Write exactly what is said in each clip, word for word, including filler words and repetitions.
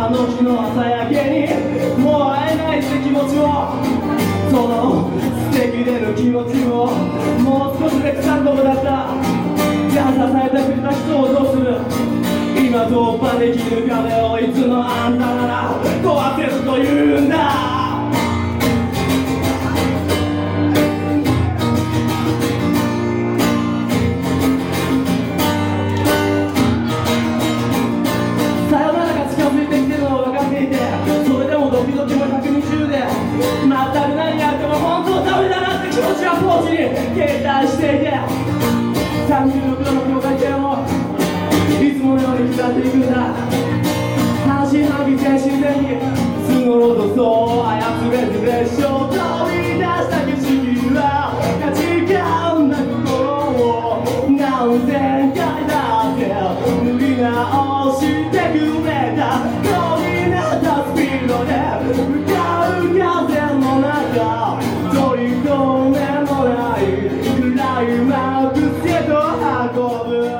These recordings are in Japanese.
あの日の朝焼けにもう会えないって気持ちを、その素敵でる気持ちをもう少しで掴んどこだった。じゃあ支えてくれた人をどうする。今突破できる壁をいつのあんたなら壊せると言うんだ。さよならが近づいてきてるのを分かっていて、それでもドキドキもひゃくにじゅうで全く何やっても本当ダメだなって気持ちはポーチに携帯していて、さんじゅうろくどの境界線をいつものように刻んでいくんだ。半信半疑全身全意募ろうとそう操れず列車を飛び出した景色は価値観な心を何千回だって塗り直してくれた。飛び出たスピードで向かう風の中、取り留めもないクライマックスへと運ぶ。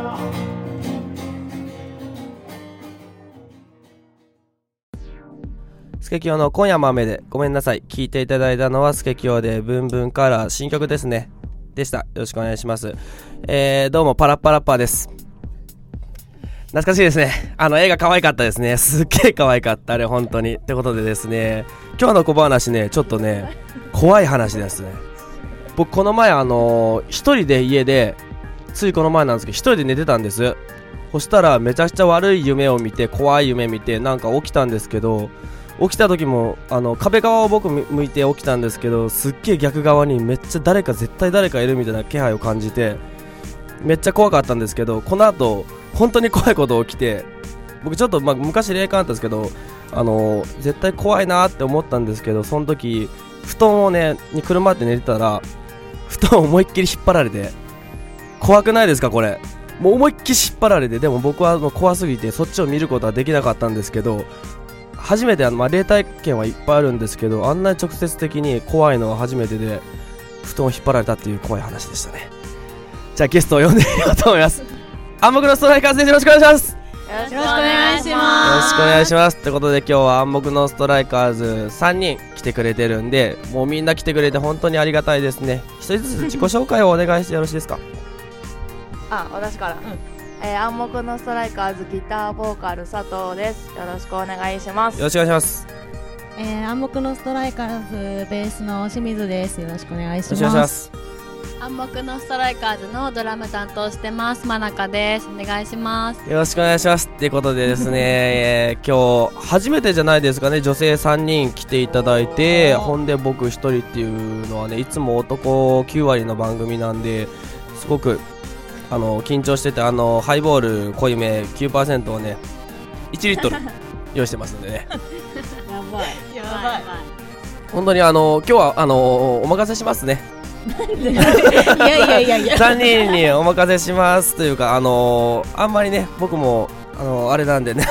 スケキヨの今夜も雨でごめんなさい。聞いていただいたのはスケキヨでブンブンカラー新曲ですねでした。よろしくお願いします。えー、どうもパラッパラッパーです。懐かしいですね。あの映画可愛かったですね。すっげー可愛かったあれ本当に。ってことでですね、今日の小話ね、ちょっとね怖い話ですね。僕この前あのー、一人で家でついこの前なんですけど一人で寝てたんです。そしたらめちゃくちゃ悪い夢を見て、怖い夢見てなんか起きたんですけど、起きた時もあの壁側を僕向いて起きたんですけど、すっげえ逆側にめっちゃ誰か絶対誰かいるみたいな気配を感じてめっちゃ怖かったんですけど、この後本当に怖いこと起きて、僕ちょっと、まあ、昔霊感あったんですけど、あのー、絶対怖いなって思ったんですけど、その時布団をねにくるまって寝てたら布団を思いっきり引っ張られて、怖くないですかこれ。もう思いっきり引っ張られて、でも僕はもう怖すぎてそっちを見ることはできなかったんですけど、初めてあの、まあ、霊体験はいっぱいあるんですけど、あんなに直接的に怖いのは初めてで、布団を引っ張られたっていう怖い話でしたね。じゃあゲストを呼んでみようと思います。暗黙のストライカーズです。よろしくお願いします。 よろしくお願いします。 よろしくお願いします。ってことで今日は暗黙のストライカーズさんにん来てくれてるんで、もうみんな来てくれて本当にありがたいですね。一人ずつ自己紹介をお願いしてよろしいですか。 あ、私から、うんえー、暗黙のストライカーズギターボーカル佐藤です。よろしくお願いします。 よろしくお願いします。 えー、暗黙のストライカーズベースの清水です。よろしくお願いします。 よろしくお願いします。 暗黙のストライカーズのドラム担当してます真中です。お願いします。 よろしくお願いします。ってことでですね、えー、今日初めてじゃないですかね、女性さんにん来ていただいて、ほんで僕ひとりっていうのはね、いつも男きゅうわりの番組なんで、すごくあの緊張してて、あのハイボール濃いめ きゅうパーセント をねいちリットル用意してますんでねやばいやばい。 本当にあの今日はあのお任せしますね。 いやいやいやいやさんにんにお任せしますというか、あのあんまりね僕もあのあれなんでね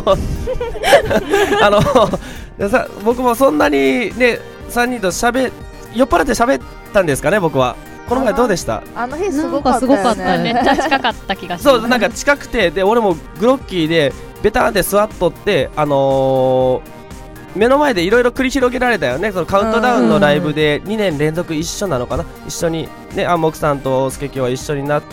あのさ僕もそんなにねさんにんと喋酔っ払って喋ったんですかね。僕はこの前どうでした？ あの日すごかったよね。 めっちゃ近かった気がします。 そう、なんか近くて、で俺もグロッキーでベターンで座っとって、あのー、目の前でいろいろ繰り広げられたよね。そのカウントダウンのライブでにねん連続一緒なのかな、一緒にね、暗黙さんとスケキヨは一緒になって、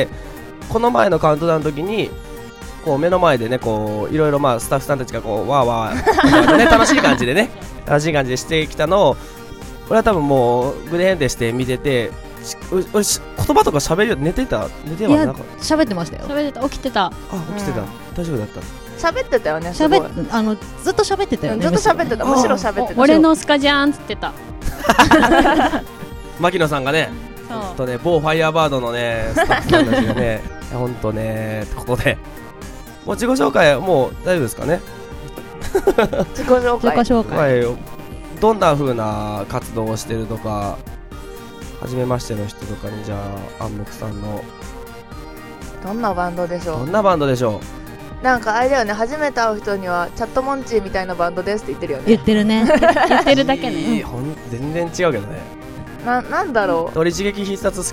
この前のカウントダウンの時にこう目の前でね、こういろいろまあスタッフさんたちがこうわーわー、ね、楽しい感じでね楽しい感じでしてきたのを、俺は多分もうグレーンでして見てて、俺言葉とか喋るよ。寝てた寝てはなんか喋ってましたよ。 喋ってた、起きてた。 あ、起きてた、うん、大丈夫だった。 喋ってたよね。 喋っあのずっと喋ってたよね。 ずっと喋ってた。むしろ喋ってた。 俺のスカジャーンつってた牧野さんがね、ほんとね、某ファイヤーバードのねスタッフさんたちがねほんとねってことで、もう自己紹介もう大丈夫ですかね。 自己紹介。 自己紹介。 どんな風な活動をしてるとか、初めましての人とかに、じゃあ暗黙さんのどんなバンドでしょう。 どんなバンドでしょう。なんかあれだよね、初めて会う人にはチャットモンチーみたいなバンドですって言ってるよね。 言ってるね言ってるだけね、 えー、ほん全然違うけどね。 な、なんだろう。 鳥刺激必殺好きよ。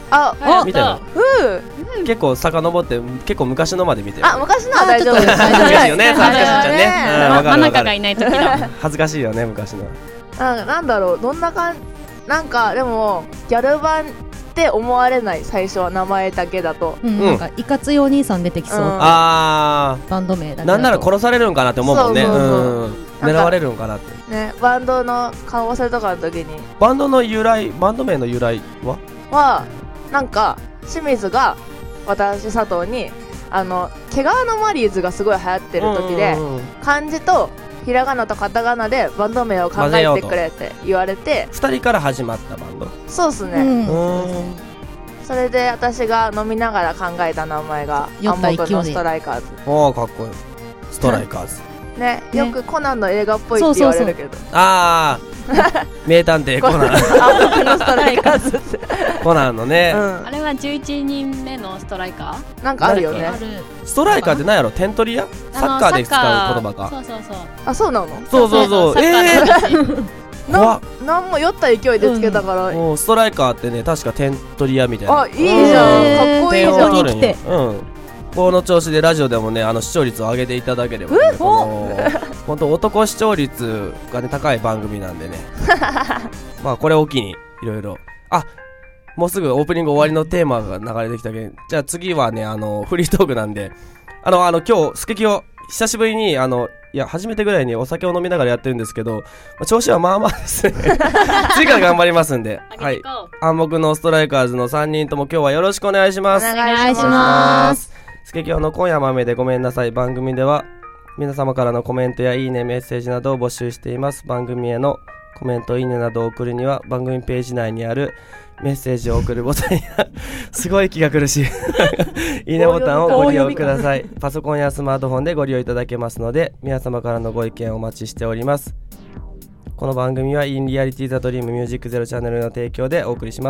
あ、 あ見たよ。 ふう。 結構遡って結構昔のまで見てる。 あ、昔のは大丈夫です。 恥ずかしいよね、さすがしんちゃんね。うん、わかるわかる。 真中がいない時だ。 恥ずかしいよね、昔の。 なんかなんだろう、どんな感じ、なんかでもギャル版って思われない、最初は名前だけだと。 うん、なんかいかついお兄さん出てきそう、 うん、 あバンド名だけだとなんなら殺されるんかなって思うもんね。 そうそうそううん、狙われるんかなってね。バンドの顔合わせとかの時にバンドの由来、バンド名の由来ははなんか清水が私佐藤にあの毛皮のマリーズがすごい流行ってる時で、 うんうんうん、 漢字とひらがなとカタカナでバンド名を考えてくれって言われて、 ふたりから始まったバンド。 そうっすね、 うんうん、 それで私が飲みながら考えた名前が酔った勢いで暗黙のストライカーズ。 おーかっこいい。ストライカーズね、 ねよくコナンの映画っぽいって言われるけど、 あー名探偵コナン暗黙のストライカーズってコナンのね、 うあれはじゅういちにんめのストライカー。 ん、なんかあるよね。 あるストライカーって何やろ、点取り屋、サッカーで使う言葉か。 そうそうそう。 あ、そうなの。 そうそうそう、 サッカーえの話ななんも酔った勢いでつけたから、 もうストライカーってね、確か点取り屋みたいな。 あ、いいじゃん、かっこいいじゃん。 点を取るんよここに来て。 うん。この調子でラジオでもね、あの視聴率を上げていただければ、ね、この本当男視聴率がね高い番組なんでねまあこれを機にいろいろ、あ、もうすぐオープニング終わりのテーマが流れてきたけど、じゃあ次はね、あのフリートークなんで、あのあの今日スケキを久しぶりにあのいや初めてぐらいにお酒を飲みながらやってるんですけど、まあ、調子はまあまあですね次から頑張りますんで、はい、暗黙のストライカーズのさんにんとも今日はよろしくお願いします。 お願いしお願ま。 いしますスケキョの今夜も雨でごめんなさい番組では皆様からのコメントやいいねメッセージなどを募集しています。番組へのコメントいいねなどを送るには番組ページ内にあるメッセージを送るボタンやすごい気が苦しいいいねボタンをご利用ください。パソコンやスマートフォンでご利用いただけますので皆様からのご意見をお待ちしております。この番組は In Reality The Dream Music Zero チャンネルの提供でお送りします。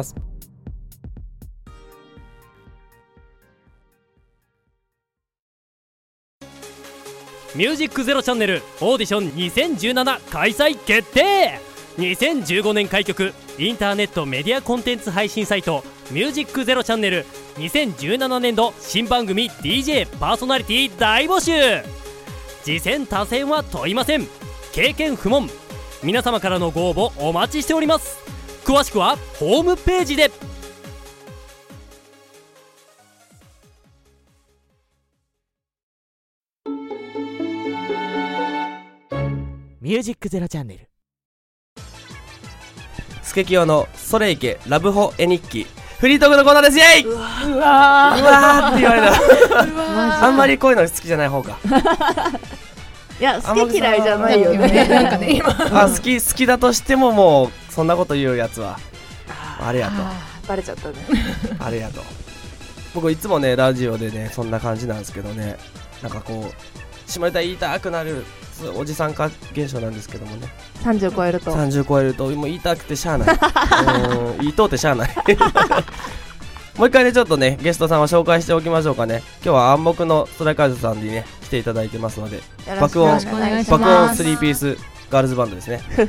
ミュージックゼロチャンネルオーディションにせんじゅうなな開催決定。にせんじゅうごねん開局インターネットメディアコンテンツ配信サイトミュージックゼロチャンネルにせんじゅうななねん度新番組 ディージェー パーソナリティ大募集。次戦他戦は問いません。経験不問。皆様からのご応募お待ちしております。詳しくはホームページで。 ミュージックゼロチャンネルスケキヨのそれいけラブホ絵日記フリートークのコーナーです。イエイ。うわーうわーって言われたあんまりこういうの好きじゃない方かいや、好き嫌いじゃないよね。 なんかね今あ、好き好きだとしてももうそんなこと言うやつはありがとう。 バレちゃったね。 ありがとう。僕いつもねラジオでねそんな感じなんですけどね、なんかこう下ネタ言いたくなるおじさん化現象なんですけどもね、 さんじゅう超えるとさんじゅう超えるともう言いたくてしゃあないうん言いとうてしゃあないもう一回ねちょっとねゲストさんは紹介しておきましょうかね。今日は暗黙のストライカーズさんにね来ていただいてますので、爆音よろしくお願いします。 爆音スリーピースガールズバンドですねよ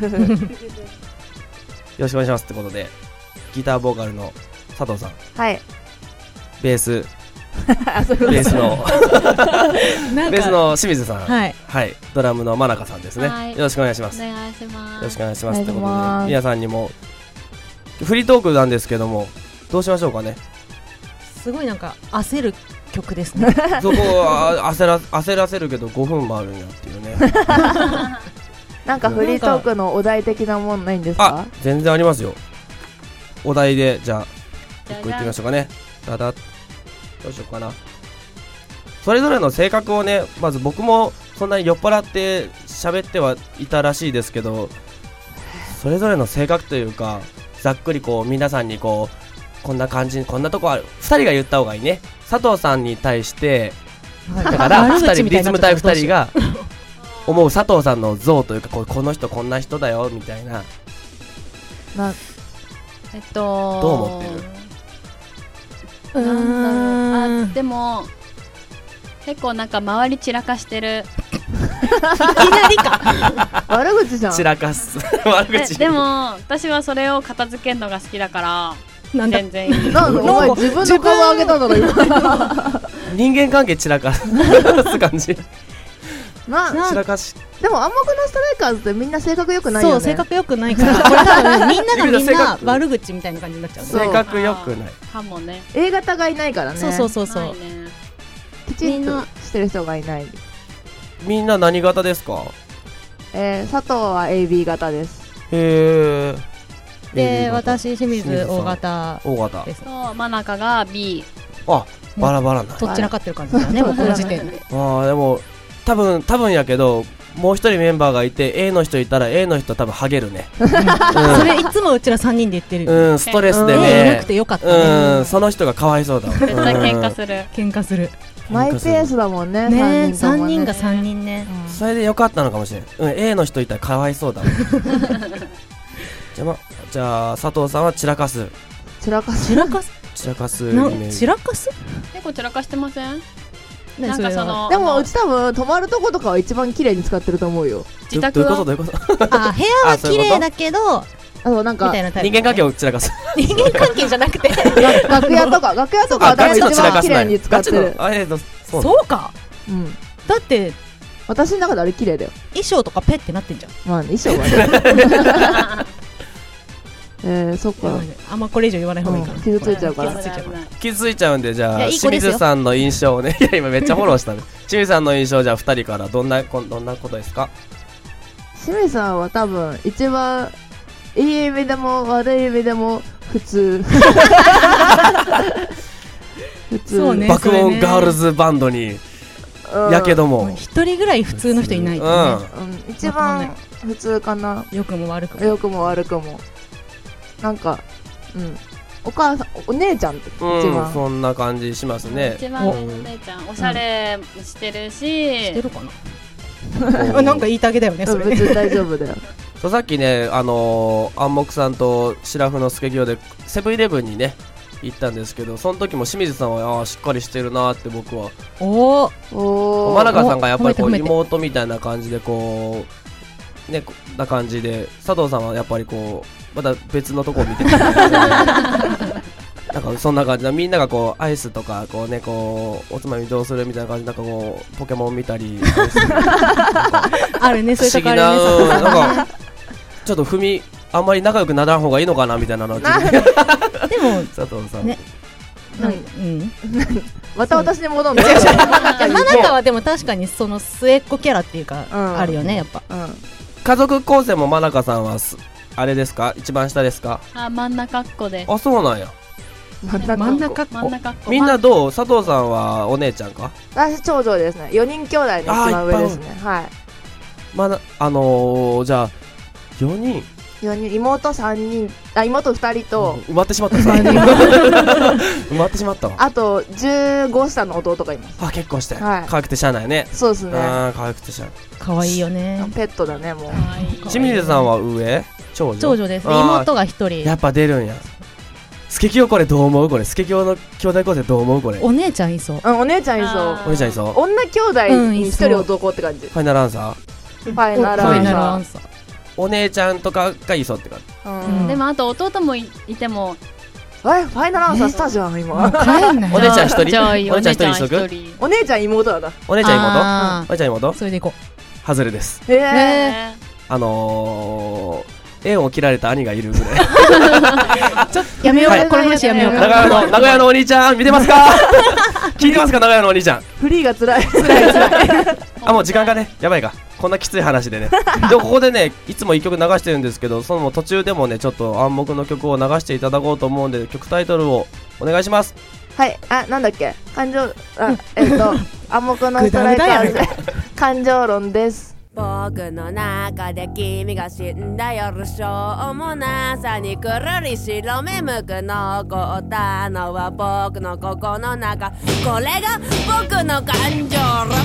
ろしくお願いしますってことで、ギターボーカルの佐藤さん、 はい。 ベースあ、そういうことベースのなんかベースの清水さん、 はいはい、ドラムの真中さんですね、 はいよろしくお願いします。 お願いします。 よろしくお願いしますお願いしますってことで、皆さんにもフリートークなんですけどもどうしましょうかね。 すごいなんか焦る曲ですねそこは焦ら焦らせるけどごふんもあるんやっていうねなんかフリートークのお題的なもんないんですあか？ 全然ありますよ。お題でじゃあじゃ一個いってみましょうかね。だだどうしようかな。それぞれの性格をね、まず僕もそんなに酔っ払って喋ってはいたらしいですけど、それぞれの性格というかざっくりこう皆さんにこうこんな感じこんなとこあるふたりが言った方がいいね。佐藤さんに対してだからふたりリズム隊ふたりが思う佐藤さんの像というかこうこの人こんな人だよみたいな。 なえっとどう思ってる？ うなんだろう。 ーんあ、でも結構なんか周り散らかしてる。 悪口じゃん。 散らかす悪口えでも私はそれを片付けるのが好きだからなんだ全然いい。 なんだお前自分の顔上げただろ今人間関係散らかす感じな散らかしでも暗黙のストライカーズってみんな性格良くないよね。 そう性格良くないからこれ多分みんながみんな悪口みたいな感じになっちゃう。 そう性格良くないかもね。 A 型がいないからね。 そうそうそうそう。 ないね。 きちんとしてる人がいない。 みんな何型ですか？ えー、佐藤は エービー 型です。 へーで私清水 O 型 O 型です。 そう真中が B。 あバラバラなとっちらかってる感じだねもうこの時点で。 あーでも多分多分やけどもう一人メンバーがいて A の人いたら A の人多分ハゲるねそれいつもうちらさんにんで言ってる。 うんストレスで A いねなくてよかったね。 うんその人がかわいそうだ絶対喧嘩する。 喧嘩するマイペースだもんね。 ね。 さんにんともねさんにんがさんにんね。 それでよかったのかもしれん、うん、A の人いたらかわいそうだじゃあ、ま、じゃあ佐藤さんは散らかす散らかす散らかす散らかすイなメージ散らかす結構散らかしてません？ 何なんかそのでもうち多分泊まるとことかは一番綺麗に使ってると思うよ。 自宅はどういうことどういうことあ部屋は綺麗だけどあのなんかみたいなタイプ人間関係を散らかす人間関係じゃなくて楽屋とか楽屋とかは多分一番綺麗に使ってる。 あれそうそうか。 うんだって私の中であれ綺麗だよ。 衣装とかペッてなってんじゃん。 まあ衣装はねえー、そっかあんまこれ以上言わない方がいいかな。 傷ついちゃうから傷ついちゃうから傷ついちゃうんでじゃあいやいい子清ですよ水さんの印象をねいや今めっちゃフォローしたね清水さんの印象じゃあふたりからどんなこどんなことですか？ 清水さんは多分一番いい意味でも悪い意味でも普通普通そうね爆音ガールズバンドにうんやけども一人ぐらい普通の人いないとね。 うん一番普通かな。 良くも悪くも。 良くも悪くもなんかうんお母さんお姉ちゃんって一うん、 番そんな感じしますね一番お姉ちゃんおしゃれしてるし、 してるかななんか言いたげだよねそれね。 別に大丈夫だよそうさっきねあのー、暗黙さんとシラフのスケキヨでセブンイレブンにね行ったんですけどその時も清水さんはあーしっかりしてるなって僕はおーお真中さんがやっぱりこう褒めて褒めて妹みたいな感じでこうねこんな感じで佐藤さんはやっぱりこうまた別のとこを見ててなんかそんな感じでみんながこうアイスとかこうねこうおつまみどうするみたいな感じでなんかこうポケモン見たりあるねそういうとこあるね。 不思議なうんなんかちょっと踏みあんまり仲良くならん方がいいのかなみたいなのはちょっとでも佐藤さん、 ねなんううんんまた私に戻るのいや真中はでも確かにその末っ子キャラっていうかうんあるよねやっぱ。 うん家族構成も真中さんはすあれですか一番下ですか？ あ真ん中っ子です。 あそうなんや真ん中真ん中っ子真ん中っ子みんなどう佐藤さんはお姉ちゃんか私長女ですね。よにん兄弟の一番上ですね。はいまだあのー、じゃあよにんよにん妹さんにんあ妹ふたりと埋まってしまったさ埋まってしまったわあとじゅうごさいの弟がいます。 あ結婚して、 はい可愛くてしゃあないねそうですね。 あー可愛くてしゃあない可愛いよね。 ペットだねもう。 可愛い清水さんは上長女長女です。 あー妹が一人。 やっぱ出るんやスケキヨこれどう思うこれスケキヨの兄弟構成どう思うこれお姉ちゃんいそう。 うんお姉ちゃんいそう。 あお姉ちゃんいそう女兄弟に一人男って感じ。 ファイナルアンサーファイナルファイナルアンアンサー。 お姉ちゃんとかがいそうって感じサー。 ううんんでもあと弟もいいてもえファイナルアンサーしたじゃん今。 帰んない。 お姉ちゃん一人じゃあいいお姉ちゃん一人お姉ちゃんにしとく一人。 お姉ちゃん妹だな。 お姉ちゃん妹あお姉ちゃん妹ーそれでいこ外れですへえ。 えあのー、縁を切られた兄がいるぐらいう。やめよう、 はいこの話やめよう。 名古屋の名古屋のお兄ちゃん見てますか聞いてますか名古屋のお兄ちゃんフリーが辛い。 あもう時間がねやばいかこんなきつい話でねでもここでねいつもいっきょく流してるんですけどその途中でもねちょっと暗黙の曲を流していただこうと思うんで曲タイトルをお願いしますはいあなんだっけ感情あえっと暗黙のストライカーズで感情論です。 僕の中で君が死んだ夜しょうもなさにくるり白目むく残ったのは僕の心の中これが僕の感情論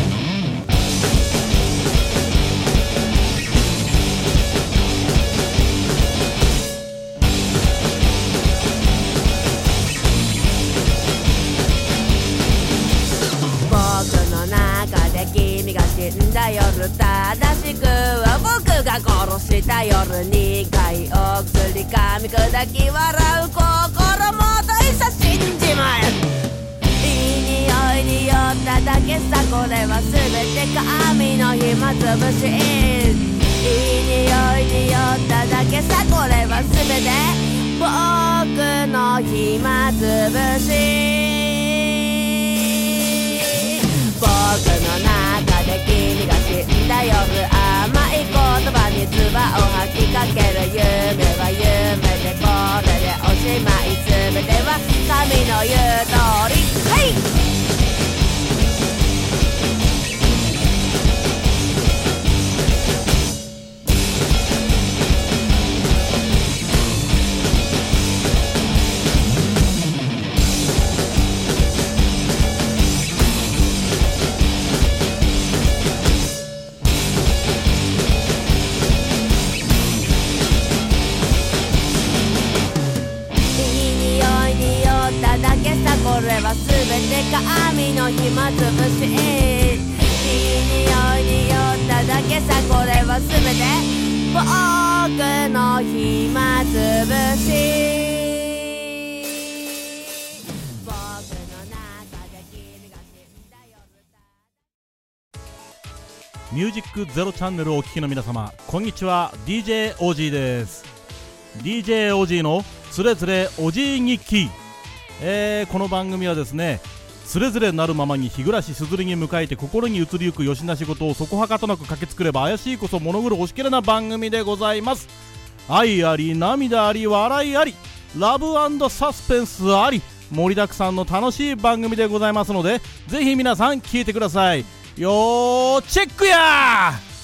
僕の中で君が死死んだ夜正しくは僕が殺した夜にかいお薬噛み砕き笑う心もといさ死んじまえいい匂いに酔っただけさこれは全て神の暇つぶしいい匂いに酔っただけさこれは全て僕の暇つぶし僕の中で君が死んだ夜甘い言葉に唾を吐きかける夢は夢でこれでおしまい全ては神の言う通りはいこれは全て神の暇つぶしいい匂いに酔っただけさこれは全て僕の暇つぶし僕の中で君が死んだ夜ミュージックゼロチャンネルをお聴きの皆様こんにちは ディージェー オージー です。 ディージェー オージー のつれづれおじい日記えー、この番組はですねつれづれなるままに日暮らしすずりに迎えて心に移りゆくよしな仕事をそこはかとなく駆けつくれば怪しいこそ物狂しきれな番組でございます。愛あり涙あり笑いありラブ&サスペンスあり盛りだくさんの楽しい番組でございますのでぜひ皆さん聞いてください。よーチェックやー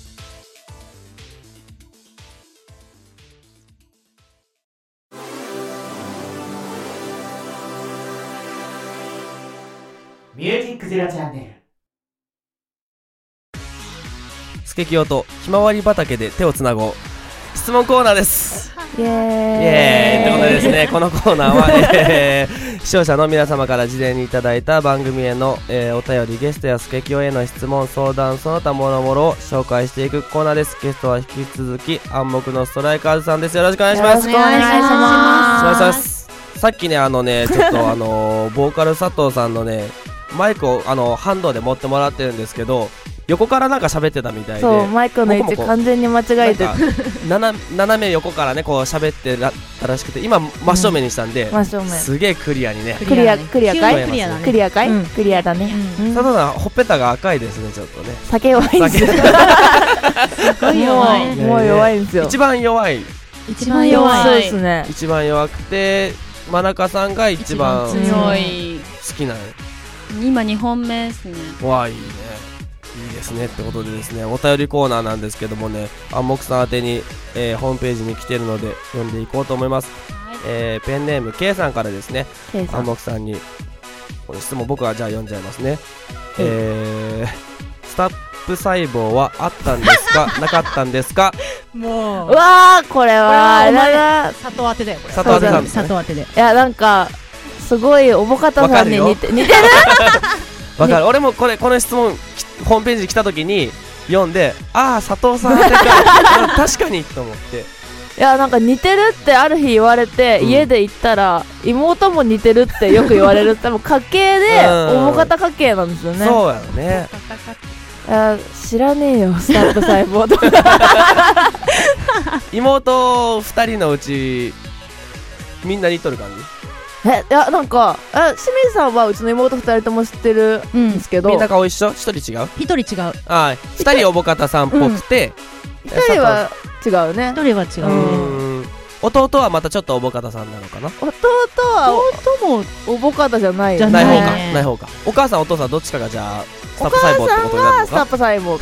ミュージックゼロチャンネルスケキヨとひまわり畑で手をつなごう質問コーナーですイエーイイエーイということでですねこのコーナーは、えー、視聴者の皆様から事前にいただいた番組への、えー、お便りゲストやスケキヨへの質問相談その他もろもろを紹介していくコーナーです。ゲストは引き続き暗黙のストライカーズさんです。よろしくお願いします。 よろしくお願いします。 さっきねあのねちょっとあのー、ボーカル佐藤さんのねマイクをあのハンドで持ってもらってるんですけど横からなんか喋ってたみたいでそうマイクの位置完全に間違えて斜, 斜め横からねこう喋ってたらしくて今真正面にしたんで、うん、 真正面すげえクリアにねクリアクリアかいクリアだねクリアかい、うん、クリアだね、 うんうん、佐藤さんほっぺたが赤いですねちょっとね酒弱いんですよすごい弱いもう弱いんですよ一番弱い一番弱いそうですね一番弱くて真中さんが一番強い好きなの今にほんめですね。 わあいいねいいですねってことでですねお便りコーナーなんですけどもね暗黙さん宛てに、えー、ホームページに来てるので読んでいこうと思います、はいえー、ペンネーム K さんからですね暗黙さんにこの質問僕はじゃあ読んじゃいますね、うん、えー、スタップ細胞はあったんですかなかったんですかもううわーこれはこれは佐藤当てだよこれ佐藤当てなんですね佐藤当てでいやなんかすごいおぼかたさんに似て似てるわかる俺もこれこの質問ホームページに来た時に読んでああ佐藤さんってか確かにと思っていやなんか似てるってある日言われて、うん、家で言ったら妹も似てるってよく言われる多分家系でおぼかた家系なんですよねそうやろねいや知らねえよスタップ細胞とか妹ふたりのうちみんな似とる感じえいやなんかえ清水さんはうちの妹ふたりとも知ってるんですけど、 うん、みんな顔一緒ひとり違うひとり違うあふたりおぼかたさんっぽくてひとりは違うねひとりは違う、 うん弟はまたちょっとおぼかたさんなのかな弟は弟もおぼかたじゃないよねない方かない方かお母さんお父さんどっちかがじゃあスタップ細胞ってことになるのかスタップ細胞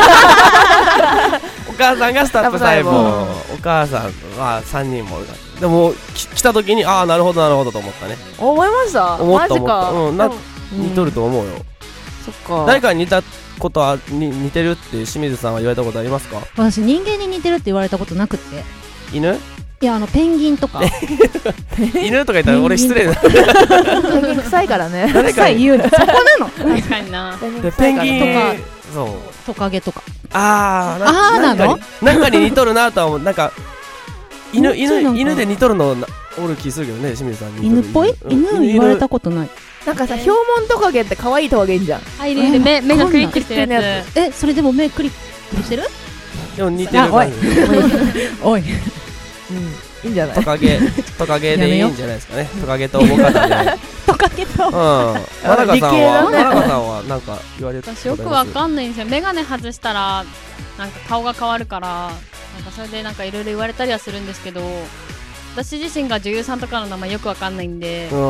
お母さんがスタップ細胞お母さんはさんにんもでも来た時にああなるほどなるほどと思ったね思いました思った思ったマジかうんなんか似とると思うよ、うん、 そっか誰かに似たことはに似てるって清水さんは言われたことありますか？ 私人間に似てるって言われたことなくって犬？ いやあのペンギンとか犬とか言ったら俺失礼だペンギン臭いからね誰か言うのそこなの確かになでペンギンそうトカゲとか。 あーあーなのなんかに似とるなとは思う。なんか犬犬なんか犬で似とるのなおる気するけどね、清水さんに似とる犬っぽい犬言われたことない。 なんかさ、ヒョウモントカゲって可愛いトカゲいいんじゃん。 あ、いるいる、目目がクリックしてるやつ。 え、それでも目クリックしてる？ でも似てる。 あ、おいおい、 うん、いいんじゃない？ トカゲトカゲでいいんじゃないですかね。トカゲとモカタでトカゲとうん。マナカさんはマナカさんはなんか言われた。 私よくわかんないんですよ。メガネ外したらなんか顔が変わるから、なんかそれでなんかいろいろ言われたりはするんですけど、私自身が女優さんとかの名前よくわかんないんで、うん、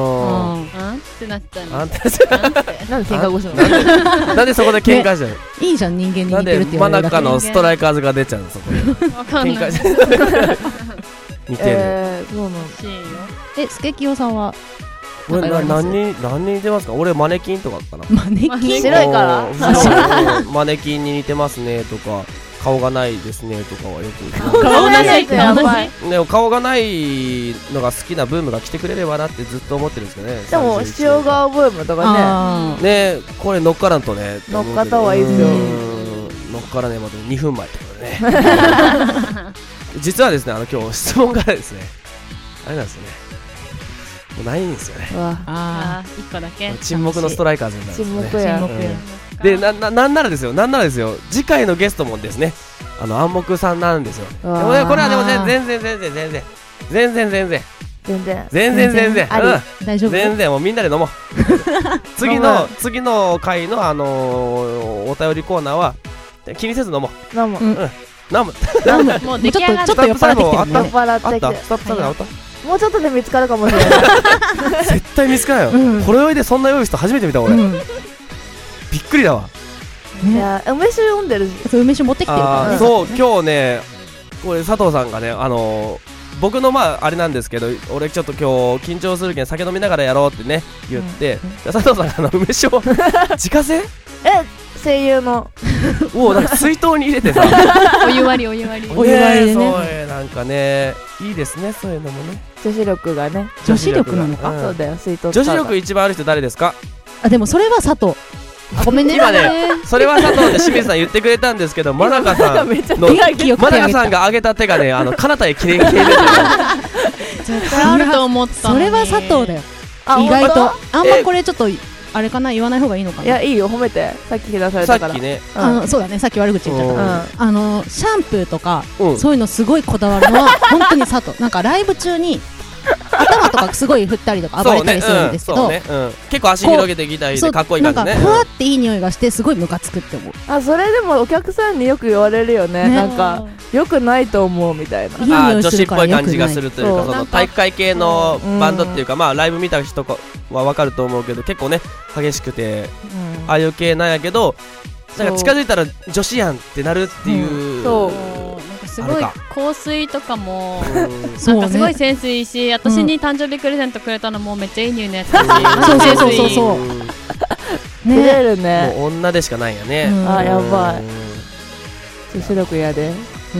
うんってなっちゃうの。 あんたなんで喧嘩腰なの？ なんでそこで喧嘩しちゃうの？ いいじゃん、人間に似てるって言なんでマナわれるだけ。 カのストライカーズが出ちゃうのそこで。 わかんない。 喧嘩し似てる。 えー、そうなの。 え、スケキヨさんは俺な何人何人似てますか？俺マネキンとかかな。 マネキン？ 白いからうんマネキンに似てますねとか、顔がないですねとかはよく。 顔がないってやばい。 でも顔がないのが好きなブームが来てくれればなってずっと思ってるんですけどね。 でも塩顔ブームとかね。ね、これ乗っからんとね。 乗っかった方がいいですよ。 乗っからね、まだにふんまえとかね。実はですね、あの今日質問がですね、あれなんですよね。もうないんですよね。 ああ、一個だけ。 沈黙のストライカーズになるんですよね。 沈黙や。 うん、でな、な、なんならですよ、なんならですよ、次回のゲストもですね、あの暗黙さんなんですよ。でもね、これはでも全然全然全然全然全然全然全然全然全然うん、大丈夫。 全然もうみんなで飲もう。次の次の回のあのお便りコーナーは気にせず飲もう。 飲む。 うん。飲む。 飲む。もう出来上がる。ちょっと酔っ払ってきてるね。 酔っ払ってきて。 あった。スタッフさんがあった。 もうちょっとで見つかるかもしれない。 絶対見つかるよ。これおいでそんな用意人初めて見た俺。びっくりだわ。 いや、梅酒飲んでるし。 梅酒持ってきてるからね。 そう、今日ね、これ佐藤さんがね、あの僕のまああれなんですけど、俺ちょっと今日緊張するけん酒飲みながらやろうってね言って、佐藤さんがあの梅酒を自家製？ え、声優のをなんか水筒に入れてさ、 お湯割りお湯割りお湯割りでね。 そうなんかね、いいですね、そういうのもね。 女子力がね。 女子力なのか。 そうだよ、水筒。 女子力一番ある人誰ですか？ あ、でもそれは佐藤。ごめんね。 今ね、それは佐藤で清水さん言ってくれたんですけど、真中さんの真中さんが上げた手がね、あの彼方へ切れ切れる。 絶対あると思ったのに。 それは佐藤だよ。意外とあんまこれちょっとあれかな、言わない方がいいのかな。 いや、いいよ、褒めて。さっき出されたから。 さっきね、 あのそうだね、さっき悪口言っちゃった。あのシャンプーとかそういうのすごいこだわるのは本当に佐藤。なんかライブ中に頭とかすごい振ったりとか暴れたりするんですけど、 結構足広げてギターでかっこいい感じね。 なんかふわっていい匂いがしてすごいムカつくって思う。 あ、それでもお客さんによく言われるよね。なんかよくないと思うみたいな。 あ、女子っぽい感じがするというか、その体育会系のバンドっていうか、まあライブ見た人はわかると思うけど、結構ね激しくてああいう系なんやけど、なんか近づいたら女子やんってなるっていう。 そう。 すごい香水とかもなんかすごいセンスいいし、私に誕生日プレゼントくれたのもめっちゃいい匂いのやつだし、 そうそうそうそうそう。 照れるね。 もう女でしかないよね。 あ、やばい。女子力やで。 うん。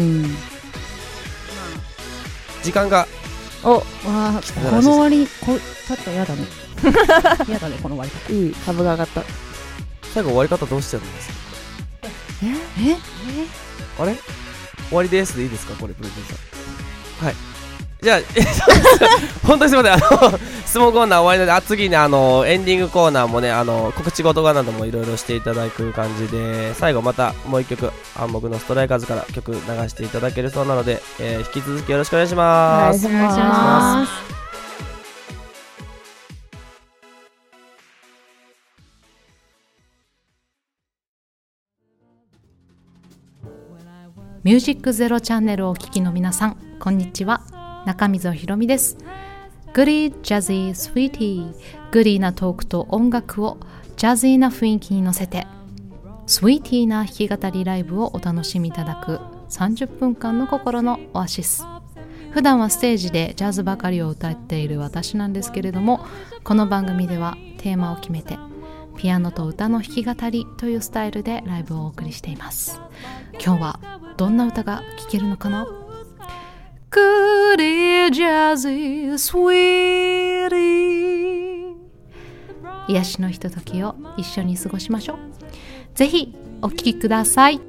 時間が。 お、 わあ、この割りこだったらやだね。やだねこの割り。 いい、株が上がった。 最後終わり方どうしてるんですか？ ええあれ？終わりですでいいですか、これプロデューサー。はい。じゃあ本当にすみません、あの質問コーナー終わりなので、あ、次ね、あのエンディングコーナーもね、あの告知事がなどもいろいろしていただく感じで、最後またもう一曲暗黙のストライカーズから曲流していただけるそうなので、えー、引き続きよろしくお願いします。 お願いします。 ミュージックゼロチャンネルをお聞きの皆さん、こんにちは。中溝ひろみです。グリージャズィースウィーティー、グリーなトークと音楽をジャズィーな雰囲気に乗せて、スウィーティーな弾き語りライブをお楽しみいただくさんじゅっぷんかんの心のオアシス。普段はステージでジャズばかりを歌っている私なんですけれども、この番組ではテーマを決めてピアノと歌の弾き語りというスタイルでライブをお送りしています。今日はどんな歌が聴けるのかな？ Goody Jazzy Sweetie、 癒しのひとときを一緒に過ごしましょう。ぜひお聴きください。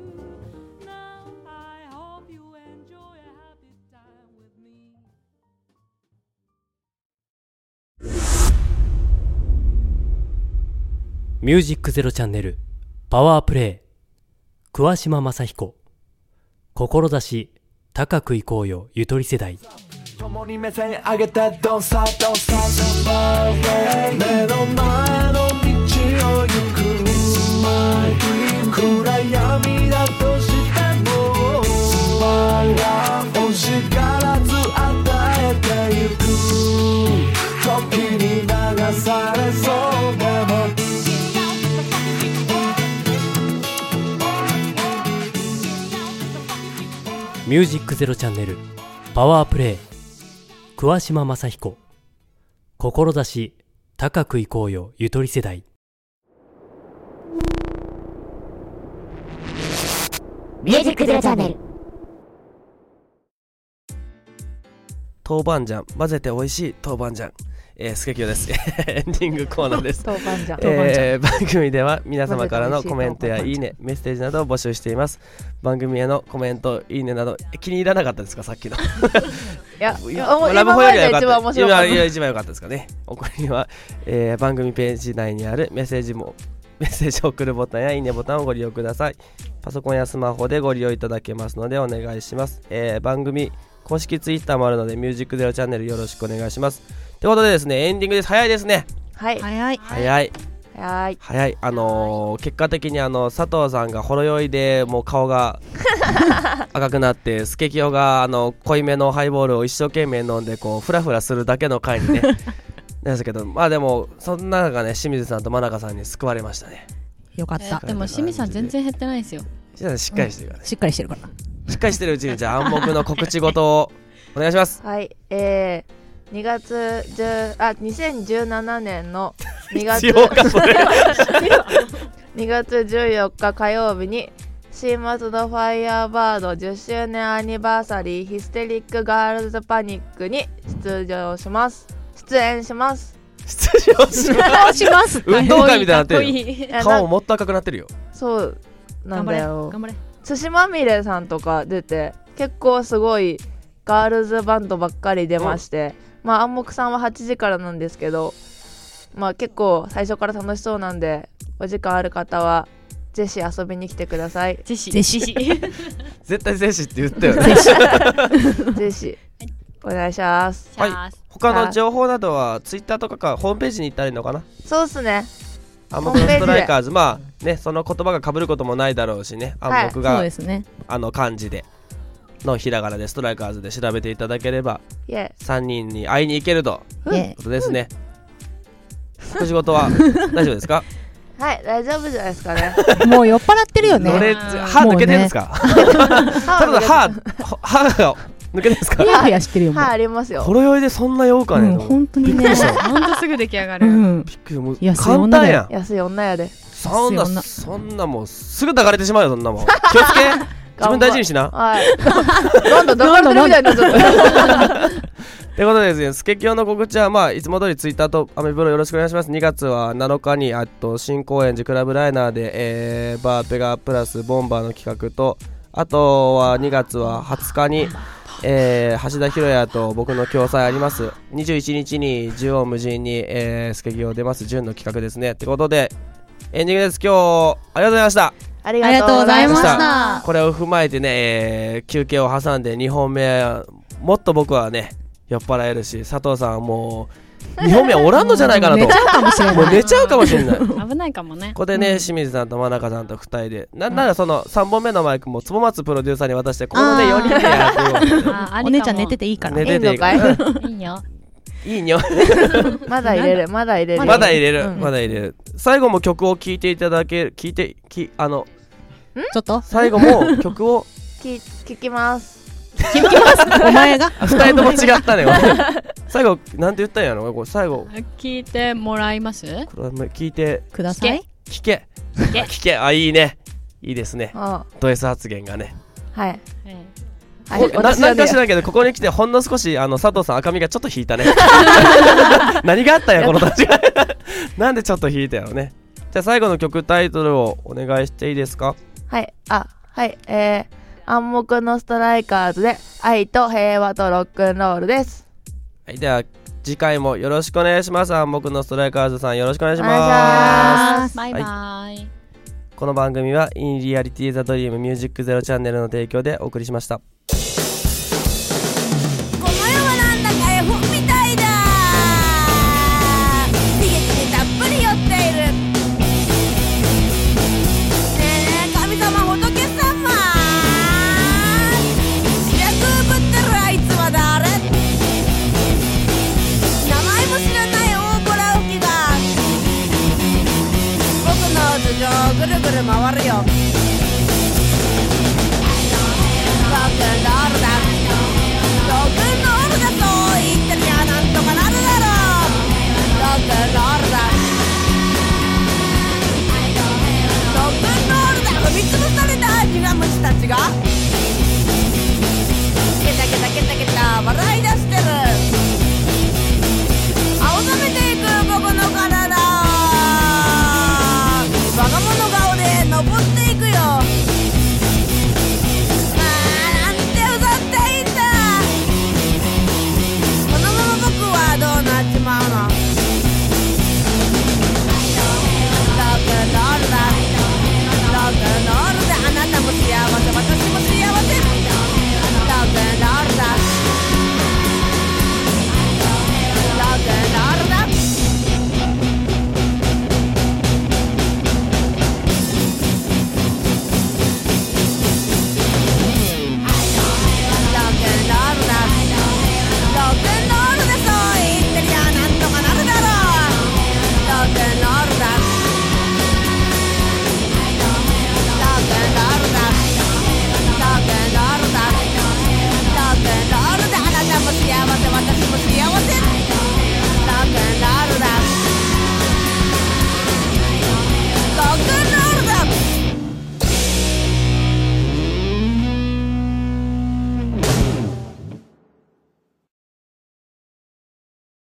ミュージックゼロチャンネルパワープレイ桑島正彦志高くいこうよゆとり世代共に目線上げて Don't stop Don't stop My way 目の前の道を行く My dream 暗闇だとしても My love 惜しからず与えてゆく時に流されそうでもミュージックゼロチャンネルパワープレイ桑島正彦志高くいこうよゆとり世代ミュージックゼロチャンネル豆板醤混ぜて美味しい豆板醤えー、スケキヨですエンディングコーナーです豆板醤、 えー、番組では皆様からのコメントやいいねメッセージなどを募集しています。番組へのコメントいいねなど気に入らなかったですかさっきのいやラブホよりは良かった一番面白かった今一番良かったですかね。おこりは、えー、番組ページ内にあるメッセージもメッセージを送るボタンやいいねボタンをご利用ください。パソコンやスマホでご利用いただけますのでお願いします。えー、番組公式ツイッターもあるのでミュージックゼロチャンネルよろしくお願いします。ということでですねエンディングです。早いですね。 はい早い早い早い早いあのー、結果的にあの佐藤さんがほろ酔いでもう顔が赤くなってスケキヨがあの濃いめのハイボールを一生懸命飲んでこうフラフラするだけの回にねですけどまあでもそんな中ね清水さんと真中さんに救われましたね。 よかった。 でも清水さん全然減ってないですよ。 しっかりしてるから、ねうん、しっかりしてるからしっかりしてるうちにじゃあ暗黙の告知事をお願いします。 はいえー、にがつじゅうあにせんじゅうななねんのにがつにがつじゅうよっか火曜日にシーマスドファイヤーバードじゅっしゅうねんアニバーサリーヒステリックガールズパニックに出場します出演します出場します運動会みたいになってるよ。顔もっと赤くなってるよ。 そうなんだよ。 頑張れ寿司まみれさんとか出て結構すごいガールズバンドばっかり出まして、うん、まあ暗黙さんははちじからなんですけどまあ結構最初から楽しそうなんでお時間ある方はぜひ遊びに来てください。 ぜひぜひ絶対ぜひって言ったよねぜひお願いします。 はい他の情報などはツイッターとかかホームページに行ったらいいのかな。 そうっすね暗黙のストライカーズまあねその言葉が被ることもないだろうしね暗黙が、はい、 そうですね、 あの漢字でのひらがなでストライカーズで調べていただければさんにんに会いに行けるということですね。告知事は大丈夫ですか。 はい大丈夫じゃないですかねもう酔っ払ってるよね。 歯抜けてるんですか。ただ歯歯が抜けてるんですか。 ふやふやしてるよ。 歯ありますよ。 ほろ酔いでそんな酔うかね。 本当にねほんとすぐ出来上がる。 びっくりもう簡単やん。 安い女やで。 そんなそんなもうすぐ抱かれてしまうよそんなもん。気をつけ自分大事にしな。 はいどんどん抱かれてるみたいになっちゃったということでですね、スケキヨの告知は、まあ、いつも通りツイッターとアメブロよろしくお願いします。にがつはなのかにあと新高円寺クラブライナーで、えー、バーペガプラスボンバーの企画とあとはにがつははつかに、えー、橋田博也と僕の共催あります。にじゅういちにちに縦横無尽に、えー、スケキヨ出ます純の企画ですね。ということでエンディングです。今日ありがとうございました。 ありがとうございました。 これを踏まえてね、えー、休憩を挟んでにほんめもっと僕はね酔っ払えるし佐藤さんはもうにほんめはおらんのじゃないかなと寝ちゃうかもしれない。 もう寝ちゃうかもしれない危ないかもね。 ここでね、うん、清水さんと真中さんとふたりでなんならそのさんぼんめのマイクも坪松プロデューサーに渡してこのねよにんでやってよお姉ちゃん寝てていいから寝てていいからいいよいいよまだ入れるまだ入れるまだ入れる、うん、まだ入れる最後も曲を聴いていただけ聞いてきあのちょっと最後も曲を聞きます聞きますお前がふたりとも違ったね最後なんて言ったんやろこれ最後聞いてもらいますこれ聞いてください聞け聞け聞けあいいねいいですねド S 発言がねはい、 はい、な, なんか知らんけどここに来てほんの少しあの佐藤さん赤みがちょっと引いたね何があったんやこの立ちがなんでちょっと引いたやろねじゃあ最後の曲タイトルをお願いしていいですか？ はいあはいえー、暗黙のストライカーズで愛と平和とロックンロールです。 はい、では次回もよろしくお願いします。暗黙のストライカーズさんよろしくお願いします。 バイバイ、 はい、この番組は In Reality The Dream Music Zero チャンネルの提供でお送りしました。 この世はなんだか絵本みたいだ。悲劇にたっぷり寄っている。ねえねえ神様仏様、主役ぶってるあいつは誰？名前も知らない大ボラウキが僕の頭上をぐるぐる回るよ。ロックンロールだ、ロックンロールだと言ってりゃなんとかなるだろう。ロックンロールだ、ロックンロールだ。踏みつぶされた苦虫たちがケタケタケタケタ笑い出してる。青ざめていく僕の体、我が物顔で登っていくよ。